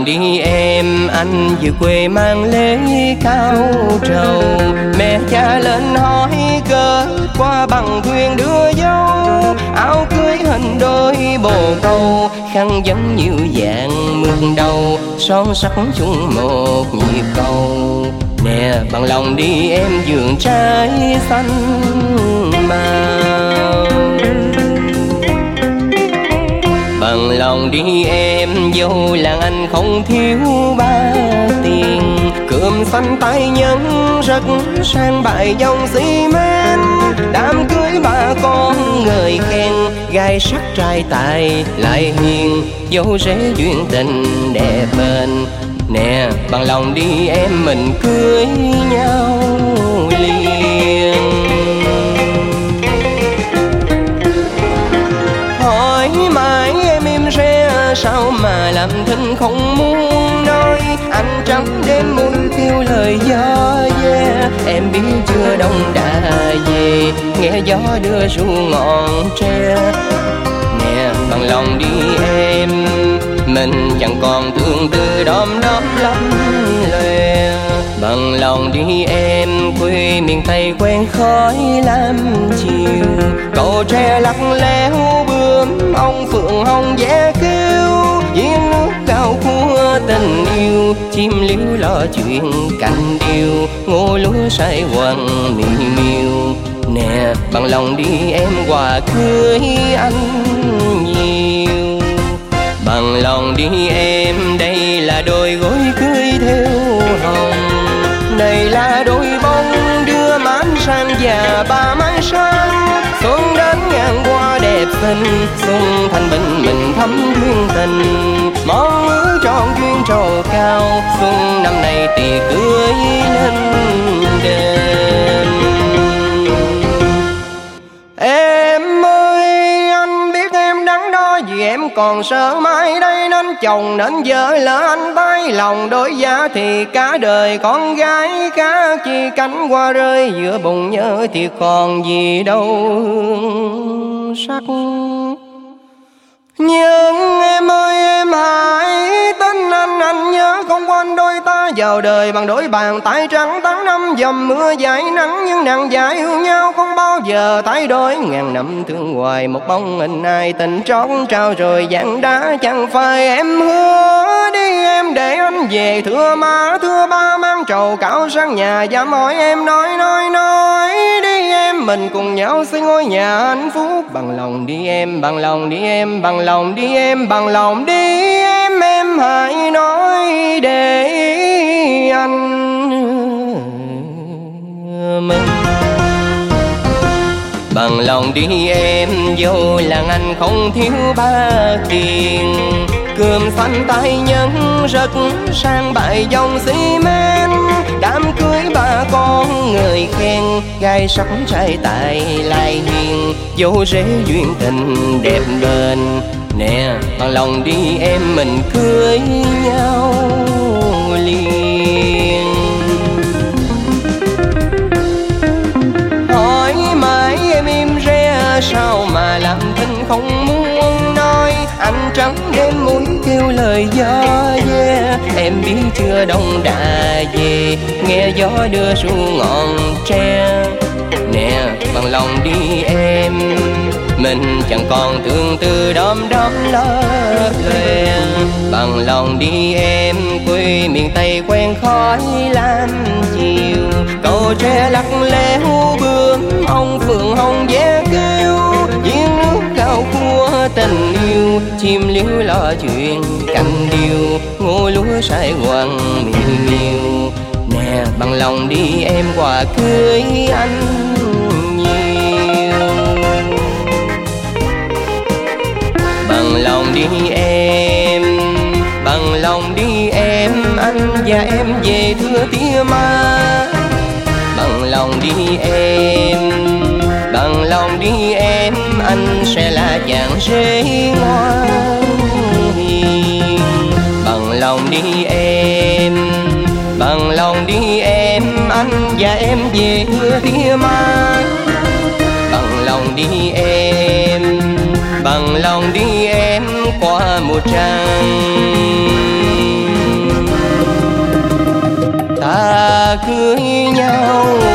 đi em, anh về quê mang lễ cao trầu. Mẹ cha lên hỏi kết qua bằng thuyền đưa dâu. Áo cưới hình đôi bồ câu, khăn vấn nhiều dạng mượt đầu. Son sắc chung một nhịp cầu. Nè bằng lòng đi em vườn trái xanh màu. Bằng lòng đi em, dâu làng anh không thiếu ba tiền. Cơm xanh tay nhân rất sang bài dòng xi men. Đám cưới ba con người khen, gai sắc trai tài lại hiền. Dâu rể duyên tình đẹp bền. Nè bằng lòng đi em, mình cưới nhau liền. Hỏi mãi em im re, sao mà làm thinh không muốn nói. Anh trắng đêm môi kêu lời gió yeah. Em biết chưa đông đã về, nghe gió đưa ru ngọn tre. Nè bằng lòng đi em, mình chẳng còn tương tư đom đóm lắm lòe. Bằng lòng đi em, quê miền Tây quen khói lam chiều. Cầu tre lắc léo bướm, ông phượng hồng ve kêu. Giếng nước cao khua tình yêu, chim liễu lo chuyện cành điều. Ngô lúa say quần miêu miêu. Nè bằng lòng đi em, quà cưới anh nhiều. Bằng lòng đi em, đây là đôi gối cưới theo hồng. Đây là đôi bông đưa má anh sang già ba mái sang. Xuân đến ngàn hoa đẹp xinh, xuân thanh bình mình thắm duyên tình. Mong ước trọn duyên trầu cao, xuân năm nay tiệc cưới nên đêm. Em ơi anh biết em đắn đo, vì em còn sợ mai đây nên chồng nên vợ. Lỡ anh tay lòng đổi giá thì cả đời con gái cá chi cánh hoa rơi. Giữa bụng nhớ thì còn gì đâu hương sắc. Nhưng em ơi em hãy tin anh nhớ không quên đôi ta vào đời bằng đôi bàn tay trắng. Tháng năm dầm mưa dãi nắng, nhưng nàng dại yêu nhau không bao giờ thay đổi. Ngàn năm thương hoài một bóng hình ai, tình trót trao rồi dạng đá. Chẳng phải em hứa đi em để anh về, thưa má thưa ba mang trầu cảo sang nhà. Dám hỏi em nói đi em, mình cùng nhau xây ngôi nhà hạnh phúc. Bằng lòng đi em, bằng lòng đi em, bằng lòng đi em, bằng lòng đi em hãy nói để anh mừng. Bằng lòng đi em, dâu làng anh không thiếu ba tiền. Cơm xanh tay nhân rất sang bài dòng xi men. Đám cưới ba con người khen, gai sắc trai tài lại hiền. Dâu rể duyên tình đẹp bền. Nè bằng lòng đi em, mình cưới nhau liền. Hỏi mãi em im re, sao mà làm thinh không muốn nói. Anh trắng đêm môi kêu lời gió yeah. Em biết chưa đông đã về, nghe gió đưa ru ngọn tre. Nè bằng lòng đi em, mình chẳng còn tương tư đom đóm lấp lòe. Bằng lòng đi em, quê miền Tây quen khói lam chiều. Cầu tre lắc léo bướm, ông phượng hồng ve kêu. Giếng nước cao khua tình yêu, chim liễu lo chuyện cành điều. Ngô lúa say quần miêu miêu. Nè bằng lòng đi em, quà cưới anh nhiều. Bằng lòng đi em, bằng lòng đi em, anh và em về thưa tía má. Bằng lòng đi em, bằng lòng đi em, anh sẽ là chàng rể ngoan hiền. Bằng lòng đi em, bằng lòng đi em, anh và em về thưa tía má. Bằng lòng đi em, bằng lòng đi em, qua một trăng cưới nhau.